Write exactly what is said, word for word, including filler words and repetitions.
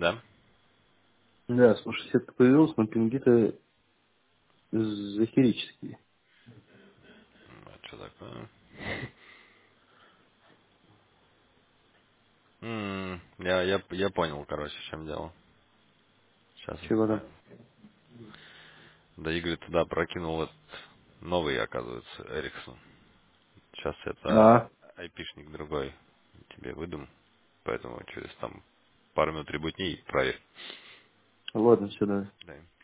Да? Да, слушай, сетка появилась, но пинги-то захерические. М, А что такое? М, Я, я, я понял, короче, в чем дело. Сейчас Чего там? узнаем. Да, Игорь туда прокинул этот новый, оказывается, Эриксон. Сейчас это А, айпишник другой тебе выдам, поэтому через там пару минут ребутни и проверь. ладно, все, давай. Да.